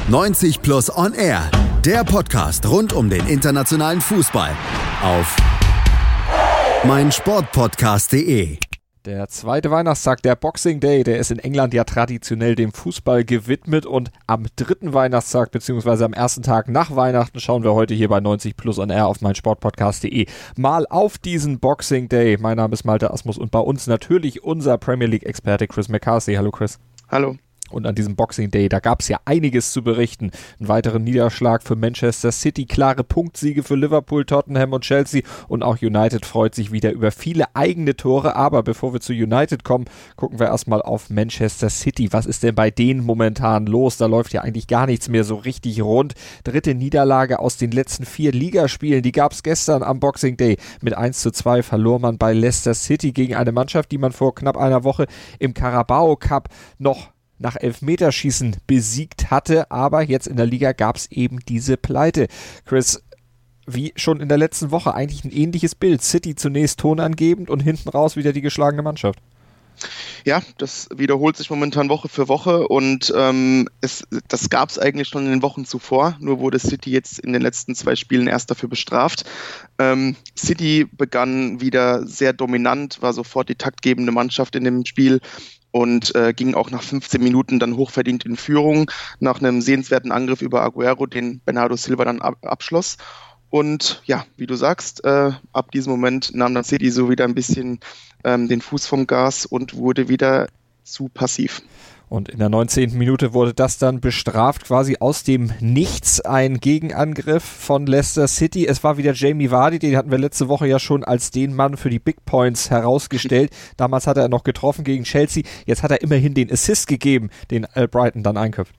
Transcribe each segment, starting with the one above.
90 Plus On Air, der Podcast rund um den internationalen Fußball auf meinsportpodcast.de. Der zweite Weihnachtstag, der Boxing Day, der ist in England ja traditionell dem Fußball gewidmet und am dritten Weihnachtstag bzw. am ersten Tag nach Weihnachten schauen wir heute hier bei 90 Plus On Air auf meinsportpodcast.de mal auf diesen Boxing Day. Mein Name ist Malte Asmus und bei uns natürlich unser Premier League-Experte Chris McCarthy. Hallo Chris. Hallo. Und an diesem Boxing Day, da gab es ja einiges zu berichten. Einen weiteren Niederschlag für Manchester City, klare Punktsiege für Liverpool, Tottenham und Chelsea und auch United freut sich wieder über viele eigene Tore. Aber bevor wir zu United kommen, gucken wir erstmal auf Manchester City. Was ist denn bei denen momentan los? Da läuft ja eigentlich gar nichts mehr so richtig rund. Dritte Niederlage aus den letzten 4 Ligaspielen, die gab es gestern am Boxing Day. Mit 1:2 verlor man bei Leicester City gegen eine Mannschaft, die man vor knapp einer Woche im Carabao Cup noch nach Elfmeterschießen besiegt hatte, aber jetzt in der Liga gab es eben diese Pleite. Chris, wie schon in der letzten Woche eigentlich ein ähnliches Bild. City zunächst tonangebend und hinten raus wieder die geschlagene Mannschaft. Ja, das wiederholt sich momentan Woche für Woche und das gab es eigentlich schon in den Wochen zuvor, nur wurde City jetzt in den letzten 2 Spielen erst dafür bestraft. City begann wieder sehr dominant, war sofort die taktgebende Mannschaft in dem Spiel und ging auch nach 15 Minuten dann hochverdient in Führung, nach einem sehenswerten Angriff über Aguero, den Bernardo Silva dann abschloss. Und ja, wie du sagst, ab diesem Moment nahm dann City so wieder ein bisschen den Fuß vom Gas und wurde wieder zu passiv. Und in der 19. Minute wurde das dann bestraft, quasi aus dem Nichts, ein Gegenangriff von Leicester City. Es war wieder Jamie Vardy, den hatten wir letzte Woche ja schon als den Mann für die Big Points herausgestellt. Damals hat er noch getroffen gegen Chelsea, jetzt hat er immerhin den Assist gegeben, den Brighton dann einköpft.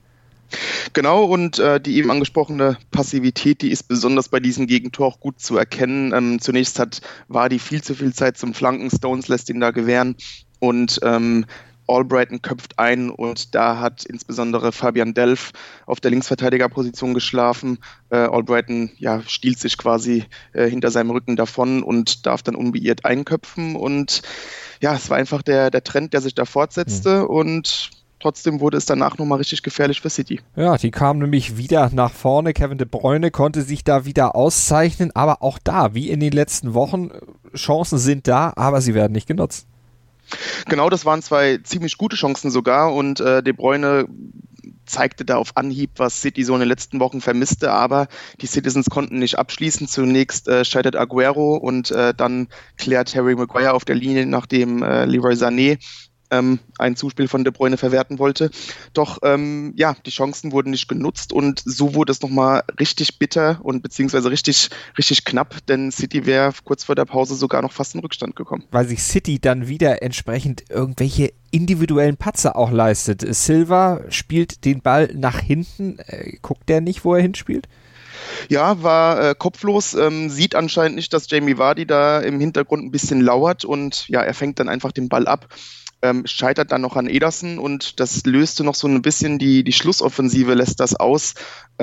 Genau, und die eben angesprochene Passivität, die ist besonders bei diesem Gegentor auch gut zu erkennen. Zunächst hat Vardy viel zu viel Zeit zum Flanken, Stones lässt ihn da gewähren und Albrighton köpft ein und da hat insbesondere Fabian Delph auf der Linksverteidigerposition geschlafen. Albrighton stiehlt sich quasi hinter seinem Rücken davon und darf dann unbeirrt einköpfen und ja, es war einfach der Trend, der sich da fortsetzte und trotzdem wurde es danach nochmal richtig gefährlich für City. Ja, die kamen nämlich wieder nach vorne. Kevin De Bruyne konnte sich da wieder auszeichnen, aber auch da, wie in den letzten Wochen, Chancen sind da, aber sie werden nicht genutzt. Genau, das waren 2 ziemlich gute Chancen sogar und De Bruyne zeigte da auf Anhieb, was City so in den letzten Wochen vermisste, aber die Citizens konnten nicht abschließen. Zunächst scheitert Aguero und dann klärt Harry Maguire auf der Linie, nachdem Leroy Sané ein Zuspiel von De Bruyne verwerten wollte. Doch die Chancen wurden nicht genutzt und so wurde es nochmal richtig bitter und beziehungsweise richtig knapp, denn City wäre kurz vor der Pause sogar noch fast in Rückstand gekommen. Weil sich City dann wieder entsprechend irgendwelche individuellen Patzer auch leistet. Silva spielt den Ball nach hinten, guckt der nicht, wo er hinspielt? Ja, war kopflos, sieht anscheinend nicht, dass Jamie Vardy da im Hintergrund ein bisschen lauert und ja, er fängt dann einfach den Ball ab. Scheitert dann noch an Ederson und das löste noch so ein bisschen die Schlussoffensive, lässt das aus.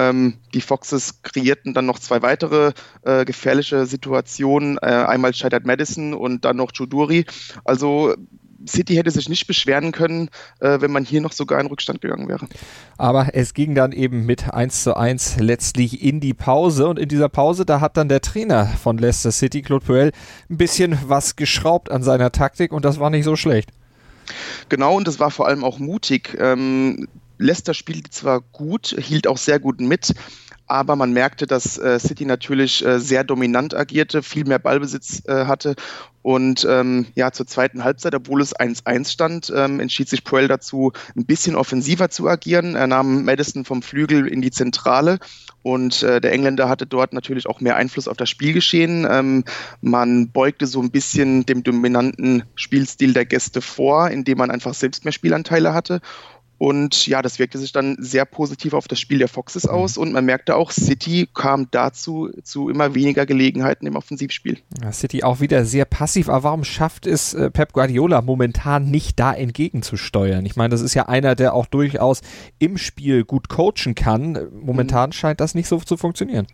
Die Foxes kreierten dann noch 2 weitere gefährliche Situationen. Einmal scheitert Maddison und dann noch Choudhury. Also City hätte sich nicht beschweren können, wenn man hier noch sogar in Rückstand gegangen wäre. Aber es ging dann eben mit 1:1 letztlich in die Pause und in dieser Pause, da hat dann der Trainer von Leicester City, Claude Puel, ein bisschen was geschraubt an seiner Taktik und das war nicht so schlecht. Genau, und das war vor allem auch mutig. Leicester spielte zwar gut, hielt auch sehr gut mit, aber man merkte, dass City natürlich sehr dominant agierte, viel mehr Ballbesitz hatte und zur zweiten Halbzeit, obwohl es 1:1 stand, entschied sich Puel dazu, ein bisschen offensiver zu agieren. Er nahm Maddison vom Flügel in die Zentrale und der Engländer hatte dort natürlich auch mehr Einfluss auf das Spielgeschehen. Man beugte so ein bisschen dem dominanten Spielstil der Gäste vor, indem man einfach selbst mehr Spielanteile hatte. Und ja, das wirkte sich dann sehr positiv auf das Spiel der Foxes aus und man merkte auch, City kam dazu zu immer weniger Gelegenheiten im Offensivspiel. Ja, City auch wieder sehr passiv, aber warum schafft es Pep Guardiola momentan nicht da entgegenzusteuern? Ich meine, das ist ja einer, der auch durchaus im Spiel gut coachen kann. Momentan scheint das nicht so zu funktionieren.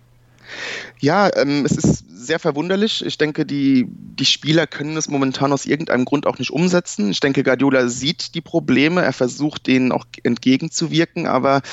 Ja, es ist sehr verwunderlich. Ich denke, die Spieler können es momentan aus irgendeinem Grund auch nicht umsetzen. Ich denke, Guardiola sieht die Probleme, er versucht denen auch entgegenzuwirken, aber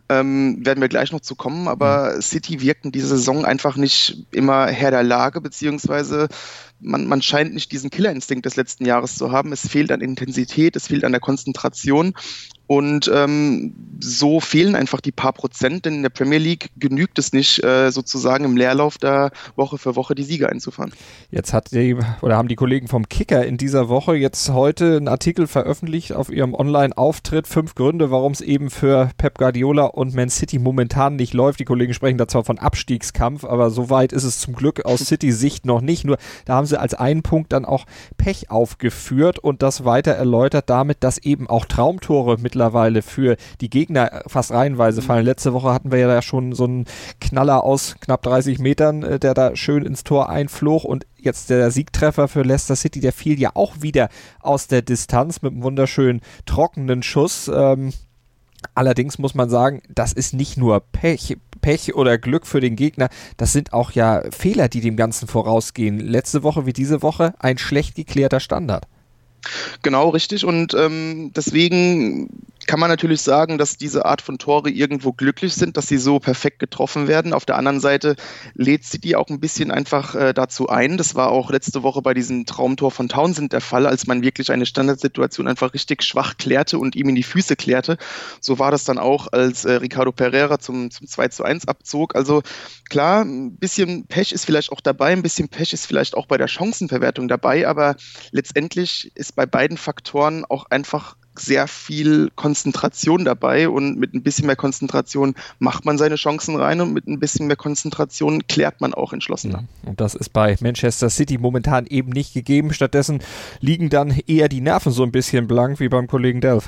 werden wir gleich noch zu kommen, aber City wirkt in dieser Saison einfach nicht immer Herr der Lage, beziehungsweise man scheint nicht diesen Killerinstinkt des letzten Jahres zu haben. Es fehlt an Intensität, es fehlt an der Konzentration. Und so fehlen einfach die paar Prozent, denn in der Premier League genügt es nicht, sozusagen im Leerlauf da Woche für Woche die Siege einzufahren. Jetzt haben die Kollegen vom Kicker in dieser Woche jetzt heute einen Artikel veröffentlicht auf ihrem Online-Auftritt. 5 Gründe, warum es eben für Pep Guardiola und Man City momentan nicht läuft. Die Kollegen sprechen da zwar von Abstiegskampf, aber so weit ist es zum Glück aus City-Sicht noch nicht. Nur da haben sie als einen Punkt dann auch Pech aufgeführt und das weiter erläutert damit, dass eben auch Traumtore mittlerweile für die Gegner fast reihenweise fallen. Letzte Woche hatten wir ja schon so einen Knaller aus knapp 30 Metern, der da schön ins Tor einflog und jetzt der Siegtreffer für Leicester City, der fiel ja auch wieder aus der Distanz mit einem wunderschönen trockenen Schuss. Allerdings muss man sagen, das ist nicht nur Pech oder Glück für den Gegner, das sind auch ja Fehler, die dem Ganzen vorausgehen. Letzte Woche wie diese Woche ein schlecht geklärter Standard. Genau, richtig. Und deswegen kann man natürlich sagen, dass diese Art von Tore irgendwo glücklich sind, dass sie so perfekt getroffen werden. Auf der anderen Seite lädt City auch ein bisschen einfach dazu ein. Das war auch letzte Woche bei diesem Traumtor von Townsend der Fall, als man wirklich eine Standardsituation einfach richtig schwach klärte und ihm in die Füße klärte. So war das dann auch, als Ricardo Pereira zum 2:1 abzog. Also klar, ein bisschen Pech ist vielleicht auch dabei, ein bisschen Pech ist vielleicht auch bei der Chancenverwertung dabei, aber letztendlich ist bei beiden Faktoren auch einfach sehr viel Konzentration dabei und mit ein bisschen mehr Konzentration macht man seine Chancen rein und mit ein bisschen mehr Konzentration klärt man auch entschlossener. Und das ist bei Manchester City momentan eben nicht gegeben. Stattdessen liegen dann eher die Nerven so ein bisschen blank wie beim Kollegen Delph.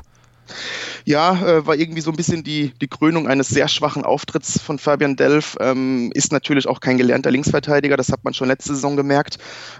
Ja, war irgendwie so ein bisschen die Krönung eines sehr schwachen Auftritts von Fabian Delph. Ist natürlich auch kein gelernter Linksverteidiger, das hat man schon letzte Saison gemerkt.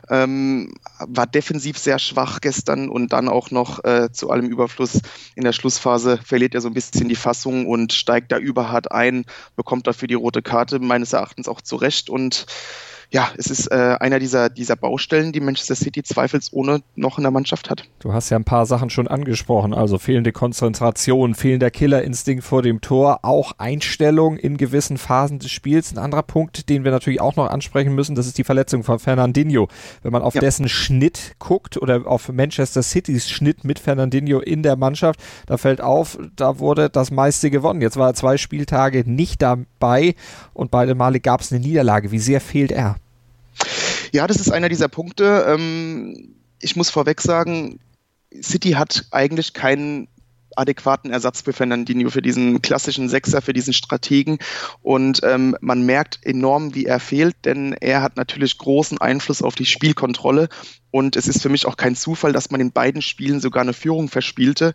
War defensiv sehr schwach gestern und dann auch noch zu allem Überfluss in der Schlussphase verliert er so ein bisschen die Fassung und steigt da überhart ein, bekommt dafür die rote Karte, meines Erachtens auch zu Recht. Und ja, es ist einer dieser Baustellen, die Manchester City zweifelsohne noch in der Mannschaft hat. Du hast ja ein paar Sachen schon angesprochen, also fehlende Konzentration, fehlender Killerinstinkt vor dem Tor, auch Einstellung in gewissen Phasen des Spiels. Ein anderer Punkt, den wir natürlich auch noch ansprechen müssen, das ist die Verletzung von Fernandinho. Wenn man auf dessen Schnitt guckt oder auf Manchester Citys Schnitt mit Fernandinho in der Mannschaft, da fällt auf, da wurde das meiste gewonnen. Jetzt war er 2 Spieltage nicht dabei und beide Male gab es eine Niederlage. Wie sehr fehlt er? Ja, das ist einer dieser Punkte. Ich muss vorweg sagen, City hat eigentlich keinen adäquaten Ersatz für Fernandinho, für diesen klassischen Sechser, für diesen Strategen und man merkt enorm, wie er fehlt, denn er hat natürlich großen Einfluss auf die Spielkontrolle und es ist für mich auch kein Zufall, dass man in beiden Spielen sogar eine Führung verspielte.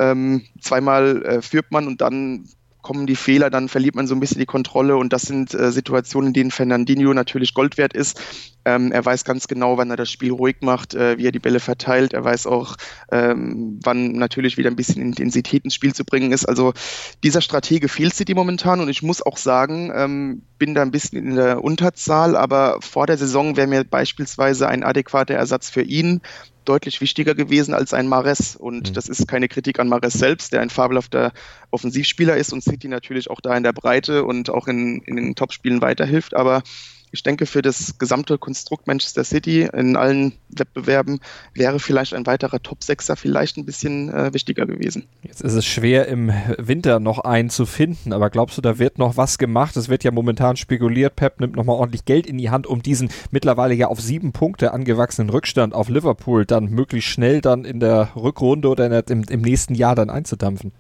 Zweimal führt man und dann kommen die Fehler, dann verliert man so ein bisschen die Kontrolle und das sind Situationen, in denen Fernandinho natürlich Gold wert ist. Er weiß ganz genau, wann er das Spiel ruhig macht, wie er die Bälle verteilt. Er weiß auch, wann natürlich wieder ein bisschen Intensität ins Spiel zu bringen ist. Also dieser Stratege fehlt City momentan und ich muss auch sagen, bin da ein bisschen in der Unterzahl, aber vor der Saison wäre mir beispielsweise ein adäquater Ersatz für ihn deutlich wichtiger gewesen als ein Mahrez. Und das ist keine Kritik an Mahrez selbst, der ein fabelhafter Offensivspieler ist und City natürlich auch da in der Breite und auch in den Topspielen weiterhilft. Aber ich denke, für das gesamte Konstrukt Manchester City in allen Wettbewerben wäre vielleicht ein weiterer Top-Sechser vielleicht ein bisschen wichtiger gewesen. Jetzt ist es schwer, im Winter noch einen zu finden, aber glaubst du, da wird noch was gemacht? Es wird ja momentan spekuliert, Pep nimmt nochmal ordentlich Geld in die Hand, um diesen mittlerweile ja auf 7 Punkte angewachsenen Rückstand auf Liverpool dann möglichst schnell dann in der Rückrunde oder im nächsten Jahr dann einzudampfen.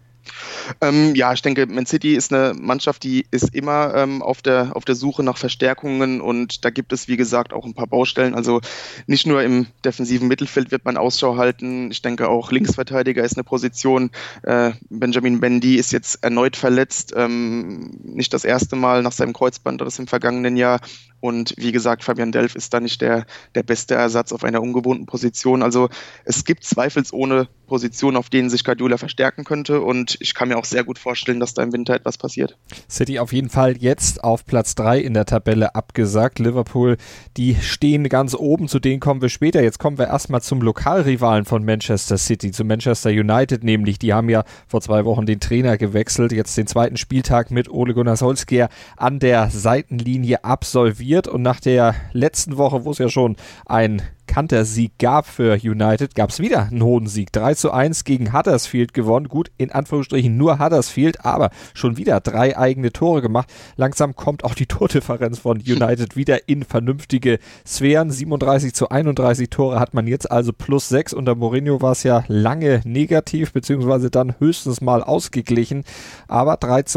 Ja, ich denke, Man City ist eine Mannschaft, die ist immer auf der Suche nach Verstärkungen und da gibt es, wie gesagt, auch ein paar Baustellen. Also nicht nur im defensiven Mittelfeld wird man Ausschau halten. Ich denke auch Linksverteidiger ist eine Position. Benjamin Mendy ist jetzt erneut verletzt. Nicht das erste Mal nach seinem Kreuzband, das im vergangenen Jahr. Und wie gesagt, Fabian Delph ist da nicht der beste Ersatz auf einer ungewohnten Position. Also es gibt zweifelsohne Positionen, auf denen sich Guardiola verstärken könnte. Und und ich kann mir auch sehr gut vorstellen, dass da im Winter etwas passiert. City auf jeden Fall jetzt auf Platz 3 in der Tabelle abgesagt. Liverpool, die stehen ganz oben, zu denen kommen wir später. Jetzt kommen wir erstmal zum Lokalrivalen von Manchester City, zu Manchester United nämlich. Die haben ja vor 2 Wochen den Trainer gewechselt, jetzt den zweiten Spieltag mit Ole Gunnar Solskjaer an der Seitenlinie absolviert und nach der letzten Woche, wo es ja schon ein Kantersieg gab für United, gab es wieder einen hohen Sieg. 3:1 gegen Huddersfield gewonnen. Gut, in Anführungsstrichen nur Huddersfield, aber schon wieder 3 eigene Tore gemacht. Langsam kommt auch die Tordifferenz von United wieder in vernünftige Sphären. 37:31 Tore hat man jetzt also +6. Unter Mourinho war es ja lange negativ, beziehungsweise dann höchstens mal ausgeglichen. Aber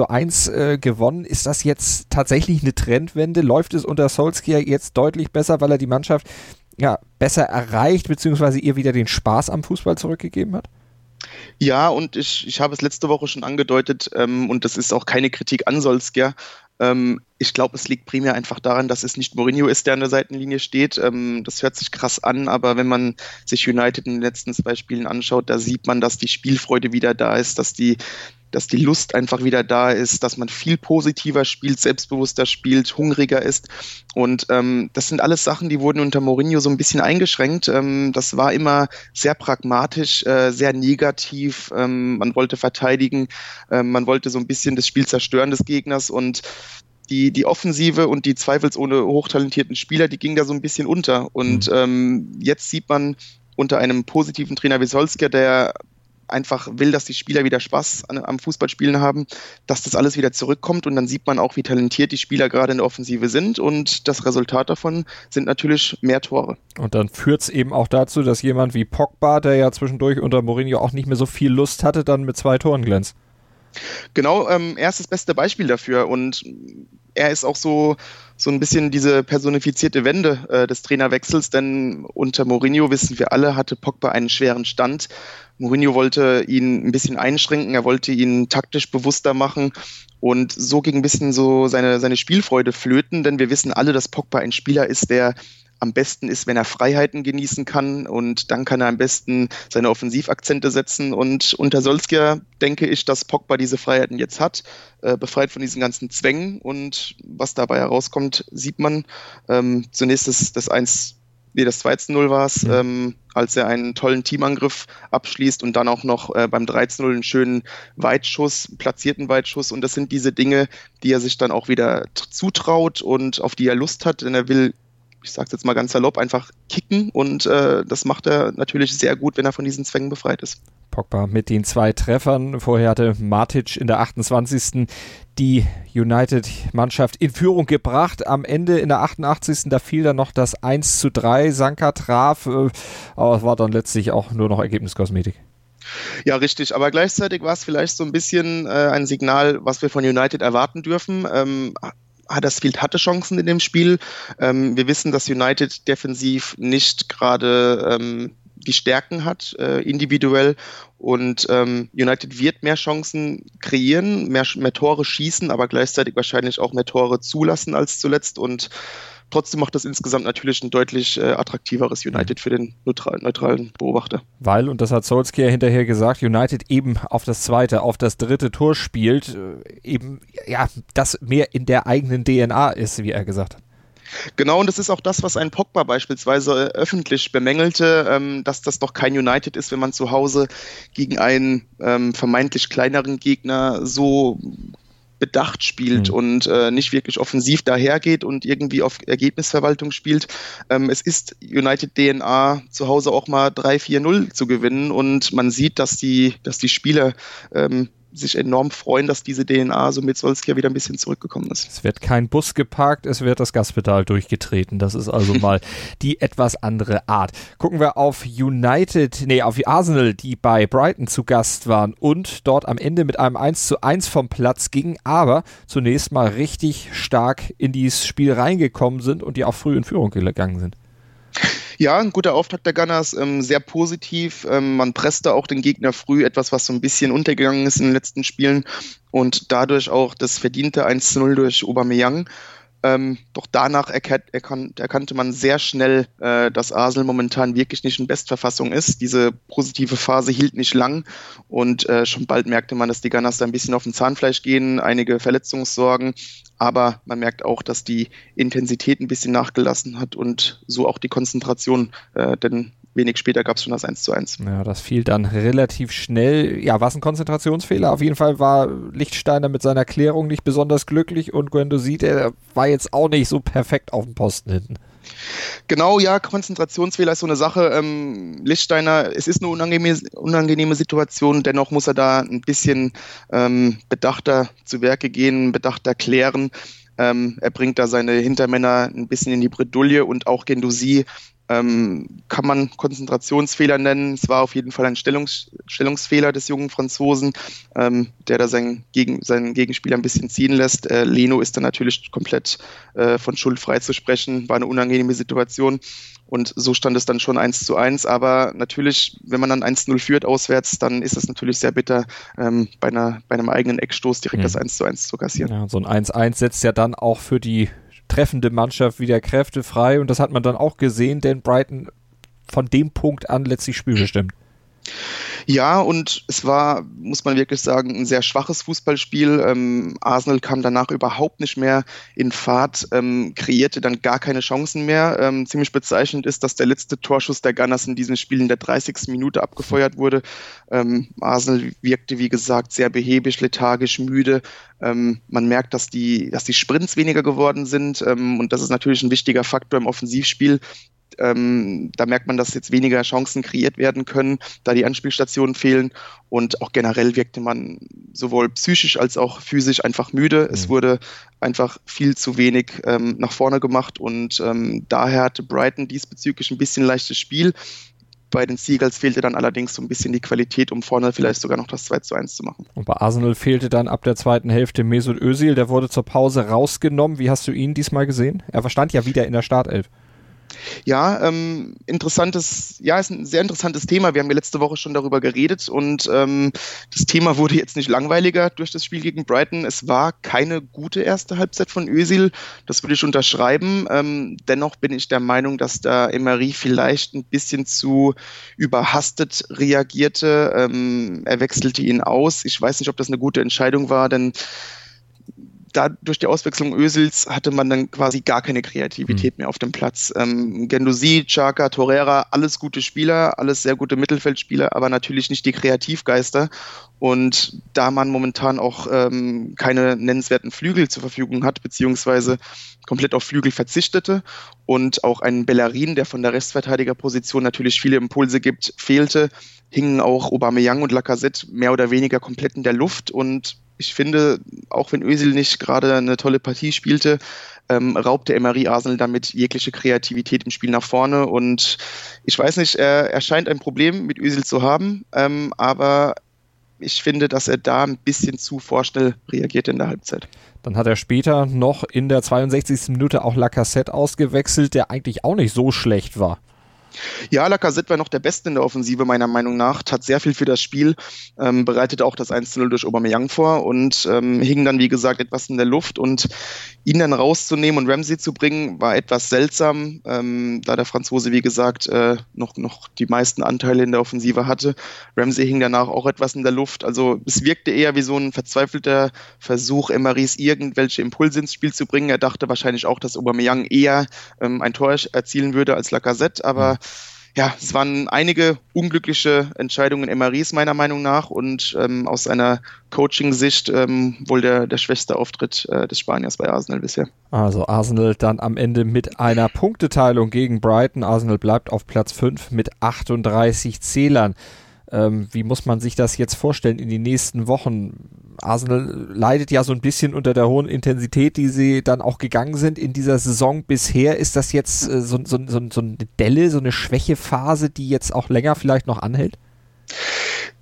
3:1 gewonnen. Ist das jetzt tatsächlich eine Trendwende? Läuft es unter Solskjaer jetzt deutlich besser, weil er die Mannschaft besser erreicht, beziehungsweise ihr wieder den Spaß am Fußball zurückgegeben hat? Ja, und ich habe es letzte Woche schon angedeutet, und das ist auch keine Kritik an Solskjaer. Ich glaube, es liegt primär einfach daran, dass es nicht Mourinho ist, der an der Seitenlinie steht. Das hört sich krass an, aber wenn man sich United in den letzten 2 Spielen anschaut, da sieht man, dass die Spielfreude wieder da ist, dass die Lust einfach wieder da ist, dass man viel positiver spielt, selbstbewusster spielt, hungriger ist. Und das sind alles Sachen, die wurden unter Mourinho so ein bisschen eingeschränkt. Das war immer sehr pragmatisch, sehr negativ. Man wollte verteidigen, man wollte so ein bisschen das Spiel zerstören des Gegners und die Offensive und die zweifelsohne hochtalentierten Spieler, die gingen da so ein bisschen unter. Und jetzt sieht man unter einem positiven Trainer wie Solskjaer, der einfach will, dass die Spieler wieder Spaß am Fußballspielen haben, dass das alles wieder zurückkommt und dann sieht man auch, wie talentiert die Spieler gerade in der Offensive sind und das Resultat davon sind natürlich mehr Tore. Und dann führt es eben auch dazu, dass jemand wie Pogba, der ja zwischendurch unter Mourinho auch nicht mehr so viel Lust hatte, dann mit 2 Toren glänzt. Genau, er ist das beste Beispiel dafür und er ist auch so ein bisschen diese personifizierte Wende des Trainerwechsels, denn unter Mourinho, wissen wir alle, hatte Pogba einen schweren Stand. Mourinho wollte ihn ein bisschen einschränken, er wollte ihn taktisch bewusster machen und so ging ein bisschen so seine Spielfreude flöten, denn wir wissen alle, dass Pogba ein Spieler ist, der am besten ist, wenn er Freiheiten genießen kann und dann kann er am besten seine Offensivakzente setzen und unter Solskjaer denke ich, dass Pogba diese Freiheiten jetzt hat, befreit von diesen ganzen Zwängen und was dabei herauskommt, sieht man. Zunächst das 2:0 war es, als er einen tollen Teamangriff abschließt und dann auch noch beim 3:0 einen schönen platzierten Weitschuss und das sind diese Dinge, die er sich dann auch wieder zutraut und auf die er Lust hat, denn er will, ich sage es jetzt mal ganz salopp, einfach kicken und das macht er natürlich sehr gut, wenn er von diesen Zwängen befreit ist. Pogba mit den 2 Treffern. Vorher hatte Matic in der 28. die United-Mannschaft in Führung gebracht. Am Ende in der 88. da fiel dann noch das 1:3. Sanka traf, aber es war dann letztlich auch nur noch Ergebniskosmetik. Ja, richtig, aber gleichzeitig war es vielleicht so ein bisschen ein Signal, was wir von United erwarten dürfen. Huddersfield hatte Chancen in dem Spiel. Wir wissen, dass United defensiv nicht gerade die Stärken hat, individuell. Und United wird mehr Chancen kreieren, mehr Tore schießen, aber gleichzeitig wahrscheinlich auch mehr Tore zulassen als zuletzt. Und trotzdem macht das insgesamt natürlich ein deutlich attraktiveres United für den neutralen Beobachter. Weil, und das hat Solskjaer hinterher gesagt, United eben auf das 2., auf das 3. Tor spielt, eben, ja, das mehr in der eigenen DNA ist, wie er gesagt hat. Genau, und das ist auch das, was ein Pogba beispielsweise öffentlich bemängelte, dass das doch kein United ist, wenn man zu Hause gegen einen vermeintlich kleineren Gegner so bedacht spielt und nicht wirklich offensiv dahergeht und irgendwie auf Ergebnisverwaltung spielt. Es ist United DNA, zu Hause auch mal 3-4-0 zu gewinnen und man sieht, dass die Spieler sich enorm freuen, dass diese DNA so mit Solskjaer wieder ein bisschen zurückgekommen ist. Es wird kein Bus geparkt, es wird das Gaspedal durchgetreten. Das ist also mal die etwas andere Art. Gucken wir auf auf Arsenal, die bei Brighton zu Gast waren und dort am Ende mit einem 1:1 vom Platz gingen, aber zunächst mal richtig stark in dieses Spiel reingekommen sind und die auch früh in Führung gegangen sind. Ja, ein guter Auftakt der Gunners, sehr positiv. Man presste auch den Gegner früh, etwas, was so ein bisschen untergegangen ist in den letzten Spielen und dadurch auch das verdiente 1:0 durch Aubameyang. Doch danach erkannte man sehr schnell, dass Arsenal momentan wirklich nicht in Bestverfassung ist. Diese positive Phase hielt nicht lang und schon bald merkte man, dass die Gunners da ein bisschen auf den Zahnfleisch gehen, einige Verletzungssorgen, aber man merkt auch, dass die Intensität ein bisschen nachgelassen hat und so auch die Konzentration, denn wenig später gab es schon das 1:1. Ja, das fiel dann relativ schnell. Ja, war es ein Konzentrationsfehler? Auf jeden Fall war Lichtsteiner mit seiner Klärung nicht besonders glücklich und Guendouzi, der war jetzt auch nicht so perfekt auf dem Posten hinten. Genau, ja, Konzentrationsfehler ist so eine Sache. Lichtsteiner, es ist eine unangenehme Situation, dennoch muss er da ein bisschen bedachter zu Werke gehen, bedachter klären. Er bringt da seine Hintermänner ein bisschen in die Bredouille und auch Guendouzi kann man Konzentrationsfehler nennen. Es war auf jeden Fall ein Stellungsfehler des jungen Franzosen, der da seinen Gegenspieler ein bisschen ziehen lässt. Leno ist dann natürlich komplett von Schuld frei zu sprechen. War eine unangenehme Situation und so stand es dann schon 1:1. Aber natürlich, wenn man dann 1:0 führt auswärts, dann ist es natürlich sehr bitter, bei einem eigenen Eckstoß direkt das 1:1 zu kassieren. Ja, so ein 1:1 setzt ja dann auch für die treffende Mannschaft wieder Kräfte frei und das hat man dann auch gesehen, denn Brighton von dem Punkt an letztlich spielbestimmt. Ja, und es war, muss man wirklich sagen, ein sehr schwaches Fußballspiel. Arsenal kam danach überhaupt nicht mehr in Fahrt, kreierte dann gar keine Chancen mehr. Ziemlich bezeichnend ist, dass der letzte Torschuss der Gunners in diesem Spiel in der 30. Minute abgefeuert wurde. Arsenal wirkte, wie gesagt, sehr behäbig, lethargisch, müde. Man merkt, dass die Sprints weniger geworden sind und das ist natürlich ein wichtiger Faktor im Offensivspiel. Da merkt man, dass jetzt weniger Chancen kreiert werden können, da die Anspielstationen fehlen und auch generell wirkte man sowohl psychisch als auch physisch einfach müde. Es wurde einfach viel zu wenig nach vorne gemacht und daher hatte Brighton diesbezüglich ein bisschen leichtes Spiel. Bei den Seagulls fehlte dann allerdings so ein bisschen die Qualität, um vorne vielleicht sogar noch das 2:1 zu machen. Und bei Arsenal fehlte dann ab der zweiten Hälfte Mesut Özil, der wurde zur Pause rausgenommen. Wie hast du ihn diesmal gesehen? Er stand ja wieder in der Startelf. Ja, ist ein sehr interessantes Thema. Wir haben ja letzte Woche schon darüber geredet und das Thema wurde jetzt nicht langweiliger durch das Spiel gegen Brighton. Es war keine gute erste Halbzeit von Özil, das würde ich unterschreiben. Dennoch bin ich der Meinung, dass da Emery vielleicht ein bisschen zu überhastet reagierte. Er wechselte ihn aus. Ich weiß nicht, ob das eine gute Entscheidung war, denn durch die Auswechslung Özils hatte man dann quasi gar keine Kreativität mehr auf dem Platz. Guendouzi, Xhaka, Torreira, alles gute Spieler, alles sehr gute Mittelfeldspieler, aber natürlich nicht die Kreativgeister. Und da man momentan auch keine nennenswerten Flügel zur Verfügung hat, beziehungsweise komplett auf Flügel verzichtete und auch ein Bellerin, der von der Rechtsverteidigerposition natürlich viele Impulse gibt, fehlte, hingen auch Aubameyang und Lacazette mehr oder weniger komplett in der Luft und ich finde, auch wenn Özil nicht gerade eine tolle Partie spielte, raubte Emery Arsenal damit jegliche Kreativität im Spiel nach vorne und ich weiß nicht, er scheint ein Problem mit Özil zu haben, aber ich finde, dass er da ein bisschen zu vorschnell reagiert in der Halbzeit. Dann hat er später noch in der 62. Minute auch Lacazette ausgewechselt, der eigentlich auch nicht so schlecht war. Ja, Lacazette war noch der Beste in der Offensive, meiner Meinung nach, tat sehr viel für das Spiel, bereitete auch das 1:0 durch Aubameyang vor und hing dann, wie gesagt, etwas in der Luft und ihn dann rauszunehmen und Ramsey zu bringen, war etwas seltsam, da der Franzose, wie gesagt, noch die meisten Anteile in der Offensive hatte. Ramsey hing danach auch etwas in der Luft, also es wirkte eher wie so ein verzweifelter Versuch, Emerys irgendwelche Impulse ins Spiel zu bringen. Er dachte wahrscheinlich auch, dass Aubameyang eher ein Tor erzielen würde als Lacazette, aber ja, es waren einige unglückliche Entscheidungen Emerys meiner Meinung nach und aus einer Coaching-Sicht wohl der schwächste Auftritt des Spaniers bei Arsenal bisher. Also Arsenal dann am Ende mit einer Punkteteilung gegen Brighton. Arsenal bleibt auf Platz 5 mit 38 Zählern. Wie muss man sich das jetzt vorstellen in den nächsten Wochen? Arsenal leidet ja so ein bisschen unter der hohen Intensität, die sie dann auch gegangen sind in dieser Saison bisher. Ist das jetzt so eine Delle, so eine Schwächephase, die jetzt auch länger vielleicht noch anhält?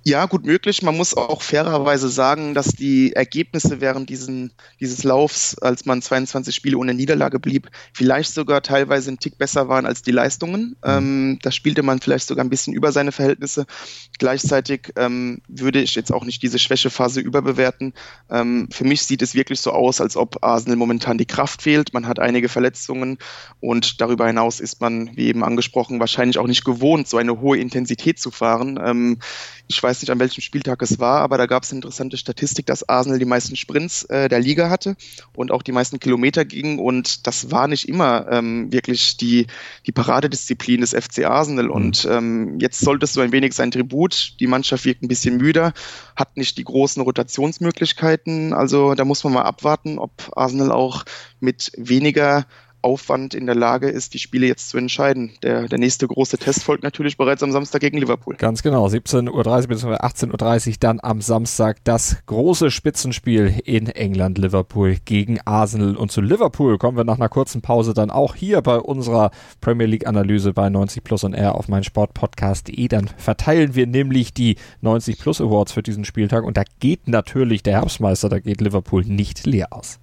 Ja, gut möglich. Man muss auch fairerweise sagen, dass die Ergebnisse während dieses Laufs, als man 22 Spiele ohne Niederlage blieb, vielleicht sogar teilweise einen Tick besser waren als die Leistungen. Da spielte man vielleicht sogar ein bisschen über seine Verhältnisse. Gleichzeitig würde ich jetzt auch nicht diese Schwächephase überbewerten. Für mich sieht es wirklich so aus, als ob Arsenal momentan die Kraft fehlt. Man hat einige Verletzungen und darüber hinaus ist man, wie eben angesprochen, wahrscheinlich auch nicht gewohnt, so eine hohe Intensität zu fahren. Ich weiß nicht, an welchem Spieltag es war, aber da gab es eine interessante Statistik, dass Arsenal die meisten Sprints der Liga hatte und auch die meisten Kilometer ging, und das war nicht immer wirklich die Paradedisziplin des FC Arsenal, und jetzt sollte es so ein wenig sein Tribut. Die Mannschaft wirkt ein bisschen müder, hat nicht die großen Rotationsmöglichkeiten, also da muss man mal abwarten, ob Arsenal auch mit weniger Aufwand in der Lage ist, die Spiele jetzt zu entscheiden. Der nächste große Test folgt natürlich bereits am Samstag gegen Liverpool. Ganz genau, 17:30 bzw. 18:30 dann am Samstag das große Spitzenspiel in England, Liverpool gegen Arsenal. Und zu Liverpool kommen wir nach einer kurzen Pause dann auch hier bei unserer Premier League Analyse bei 90 Plus on Air auf meinsportpodcast.de. Dann verteilen wir nämlich die 90 Plus Awards für diesen Spieltag, und da geht natürlich der Herbstmeister, da geht Liverpool nicht leer aus.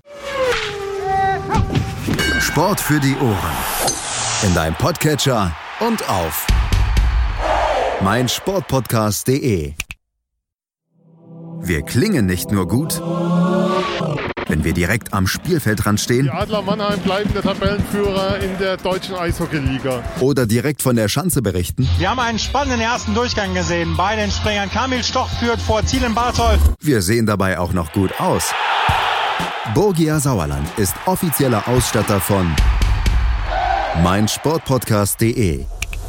Sport für die Ohren. In deinem Podcatcher und auf meinsportpodcast.de. Wir klingen nicht nur gut, wenn wir direkt am Spielfeldrand stehen. Die Adler Mannheim bleiben der Tabellenführer in der deutschen Eishockeyliga. Oder direkt von der Schanze berichten. Wir haben einen spannenden ersten Durchgang gesehen. Bei den Springern Kamil Stoch führt vor Thielen Bartol. Wir sehen dabei auch noch gut aus. Borgia Sauerland ist offizieller Ausstatter von meinsportpodcast.de.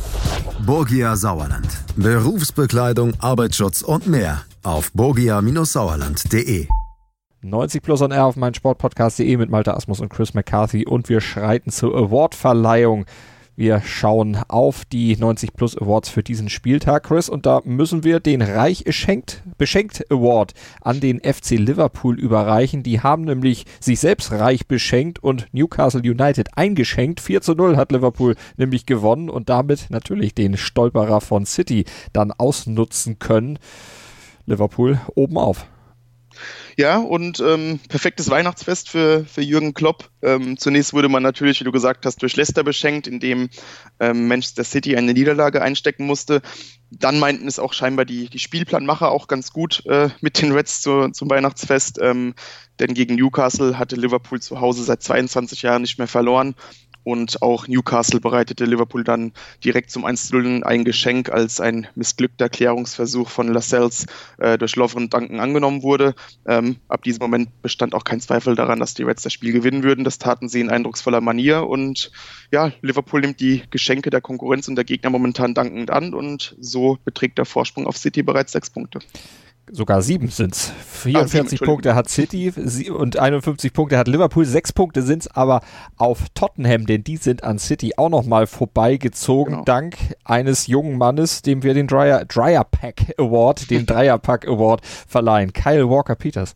Borgia Sauerland. Berufsbekleidung, Arbeitsschutz und mehr auf borgia-sauerland.de. 90 Plus on Air auf meinsportpodcast.de mit Malte Asmus und Chris McCarthy, und wir schreiten zur Awardverleihung. Wir schauen auf die 90 Plus Awards für diesen Spieltag, Chris, und da müssen wir den Reich beschenkt Award an den FC Liverpool überreichen. Die haben nämlich sich selbst reich beschenkt und Newcastle United eingeschenkt. 4:0 hat Liverpool nämlich gewonnen und damit natürlich den Stolperer von City dann ausnutzen können. Liverpool oben auf. Ja, und perfektes Weihnachtsfest für Jürgen Klopp. Zunächst wurde man natürlich, wie du gesagt hast, durch Leicester beschenkt, indem Manchester City eine Niederlage einstecken musste. Dann meinten es auch scheinbar die Spielplanmacher auch ganz gut mit den Reds zum Weihnachtsfest, denn gegen Newcastle hatte Liverpool zu Hause seit 22 Jahren nicht mehr verloren. Und auch Newcastle bereitete Liverpool dann direkt zum 1:0 ein Geschenk, als ein missglückter Klärungsversuch von Lascelles durch Lovren Duncan angenommen wurde. Ab diesem Moment bestand auch kein Zweifel daran, dass die Reds das Spiel gewinnen würden. Das taten sie in eindrucksvoller Manier. Und ja, Liverpool nimmt die Geschenke der Konkurrenz und der Gegner momentan dankend an. Und so beträgt der Vorsprung auf City bereits 6 Punkte. Sogar 7 sind's. 44 Punkte hat City und 51 Punkte hat Liverpool. 6 Punkte sind's aber auf Tottenham, denn die sind an City auch nochmal vorbeigezogen, genau, dank eines jungen Mannes, dem wir den Dreierpack Award verleihen. Kyle Walker-Peters.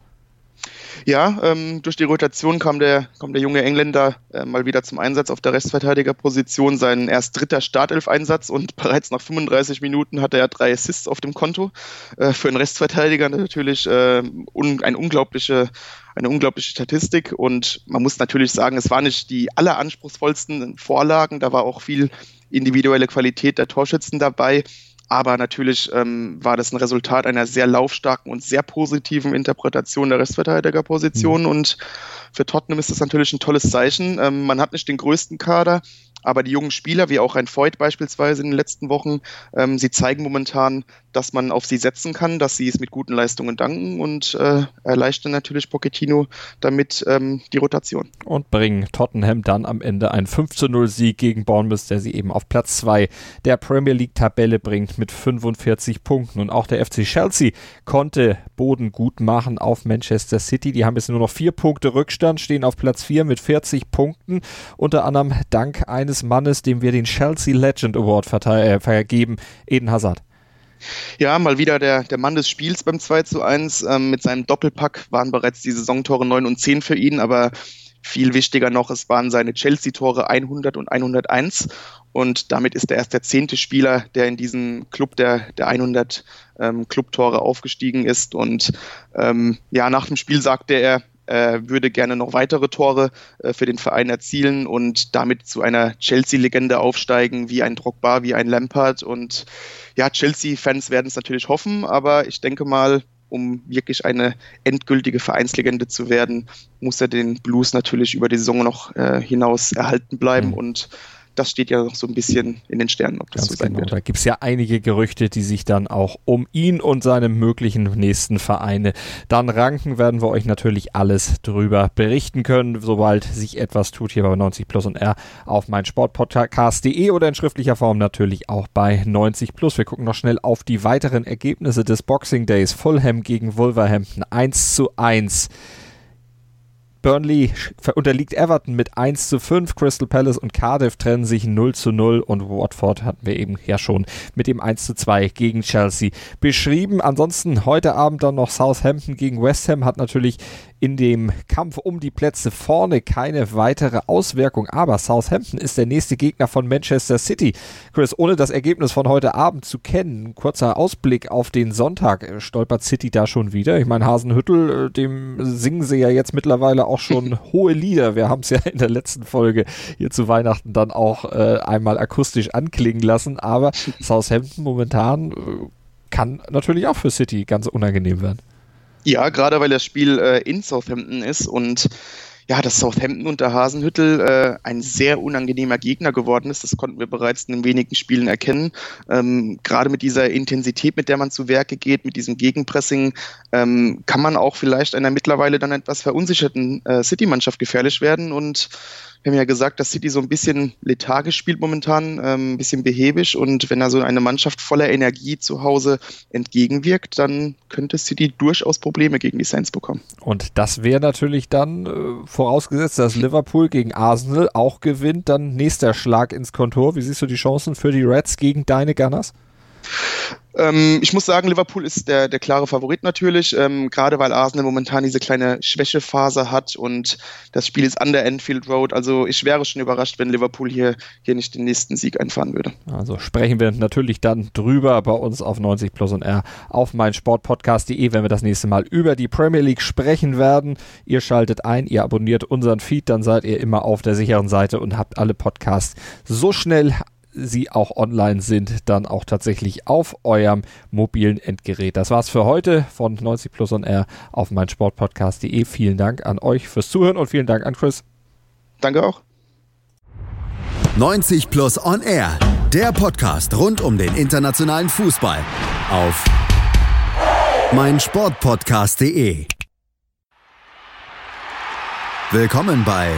Ja, durch die Rotation kam der junge Engländer mal wieder zum Einsatz auf der Rechtsverteidigerposition, sein erst 3. Startelf-Einsatz, und bereits nach 35 Minuten hatte er 3 Assists auf dem Konto. Für einen Rechtsverteidiger natürlich eine unglaubliche Statistik, und man muss natürlich sagen, es waren nicht die alleranspruchsvollsten Vorlagen, da war auch viel individuelle Qualität der Torschützen dabei. Aber natürlich war das ein Resultat einer sehr laufstarken und sehr positiven Interpretation der Rechtsverteidigerposition. Und für Tottenham ist das natürlich ein tolles Zeichen. Man hat nicht den größten Kader, aber die jungen Spieler, wie auch ein Voigt beispielsweise in den letzten Wochen, sie zeigen momentan, dass man auf sie setzen kann, dass sie es mit guten Leistungen danken, und erleichtern natürlich Pochettino damit die Rotation. Und bringen Tottenham dann am Ende einen 5:0 gegen Bournemouth, der sie eben auf Platz 2 der Premier League Tabelle bringt mit 45 Punkten. Und auch der FC Chelsea konnte Boden gut machen auf Manchester City. Die haben jetzt nur noch 4 Punkte Rückstand, stehen auf Platz 4 mit 40 Punkten. Unter anderem dank eines Mannes, dem wir den Chelsea Legend Award vergeben, Eden Hazard. Ja, mal wieder der Mann des Spiels beim 2:1. Mit seinem Doppelpack waren bereits die Saisontore 9 und 10 für ihn, aber viel wichtiger noch, es waren seine Chelsea-Tore 100 und 101 und damit ist er erst der 10. Spieler, der in diesem Club der 100 Clubtore aufgestiegen ist und nach dem Spiel sagte er, würde gerne noch weitere Tore für den Verein erzielen und damit zu einer Chelsea-Legende aufsteigen, wie ein Drogba, wie ein Lampard. Und ja, Chelsea-Fans werden es natürlich hoffen, aber ich denke mal, um wirklich eine endgültige Vereinslegende zu werden, muss er den Blues natürlich über die Saison noch hinaus erhalten bleiben und das steht ja noch so ein bisschen in den Sternen, ob das Ganz so sein genau. wird. Da gibt es ja einige Gerüchte, die sich dann auch um ihn und seine möglichen nächsten Vereine dann ranken. Werden wir euch natürlich alles drüber berichten können, sobald sich etwas tut hier bei 90+ und R auf meinsportpodcast.de oder in schriftlicher Form natürlich auch bei 90+. Wir gucken noch schnell auf die weiteren Ergebnisse des Boxing Days. Fulham gegen Wolverhampton 1:1. Burnley unterliegt Everton mit 1:5, Crystal Palace und Cardiff trennen sich 0:0 und Watford hatten wir eben ja schon mit dem 1:2 gegen Chelsea beschrieben. Ansonsten heute Abend dann noch Southampton gegen West Ham, hat natürlich in dem Kampf um die Plätze vorne keine weitere Auswirkung, aber Southampton ist der nächste Gegner von Manchester City. Chris, ohne das Ergebnis von heute Abend zu kennen, ein kurzer Ausblick auf den Sonntag, stolpert City da schon wieder? Ich meine, Hasenhüttl, dem singen sie ja jetzt mittlerweile auch schon hohe Lieder. Wir haben es ja in der letzten Folge hier zu Weihnachten dann auch einmal akustisch anklingen lassen, aber Southampton momentan kann natürlich auch für City ganz unangenehm werden. Ja, gerade weil das Spiel in Southampton ist und ja, dass Southampton unter Hasenhüttl ein sehr unangenehmer Gegner geworden ist, das konnten wir bereits in den wenigen Spielen erkennen. Gerade mit dieser Intensität, mit der man zu Werke geht, mit diesem Gegenpressing, kann man auch vielleicht einer mittlerweile dann etwas verunsicherten City-Mannschaft gefährlich werden und wir haben ja gesagt, dass City so ein bisschen lethargisch spielt momentan, ein bisschen behäbig und wenn da so eine Mannschaft voller Energie zu Hause entgegenwirkt, dann könnte City durchaus Probleme gegen die Saints bekommen. Und das wäre natürlich dann, vorausgesetzt, dass Liverpool gegen Arsenal auch gewinnt, dann nächster Schlag ins Kontor. Wie siehst du die Chancen für die Reds gegen deine Gunners? Ich muss sagen, Liverpool ist der klare Favorit natürlich, gerade weil Arsenal momentan diese kleine Schwächephase hat und das Spiel ist an der Anfield Road, also ich wäre schon überrascht, wenn Liverpool hier nicht den nächsten Sieg einfahren würde. Also sprechen wir natürlich dann drüber bei uns auf 90+ und R auf meinsportpodcast.de, wenn wir das nächste Mal über die Premier League sprechen werden. Ihr schaltet ein, ihr abonniert unseren Feed, dann seid ihr immer auf der sicheren Seite und habt alle Podcasts so schnell sie auch online sind, dann auch tatsächlich auf eurem mobilen Endgerät. Das war's für heute von 90+ und R auf meinsportpodcast.de. Vielen Dank an euch fürs Zuhören und vielen Dank an Chris. Danke auch. 90+ on Air, der Podcast rund um den internationalen Fußball auf meinsportpodcast.de. Willkommen bei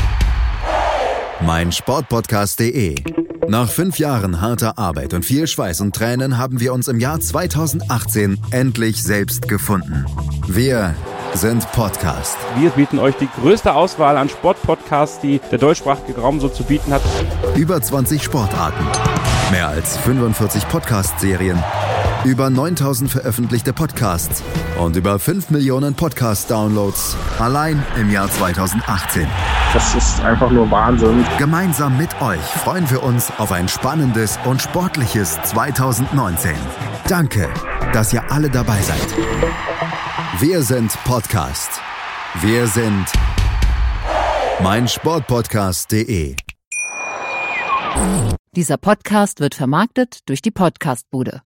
meinsportpodcast.de. Nach 5 Jahren harter Arbeit und viel Schweiß und Tränen haben wir uns im Jahr 2018 endlich selbst gefunden. Wir sind Podcast. Wir bieten euch die größte Auswahl an Sportpodcasts, die der deutschsprachige Raum so zu bieten hat. Über 20 Sportarten, mehr als 45 Podcast-Serien, über 9000 veröffentlichte Podcasts und über 5 Millionen Podcast-Downloads allein im Jahr 2018. Das ist einfach nur Wahnsinn. Gemeinsam mit euch freuen wir uns auf ein spannendes und sportliches 2019. Danke, dass ihr alle dabei seid. Wir sind Podcast. Wir sind meinsportpodcast.de. Dieser Podcast wird vermarktet durch die Podcastbude.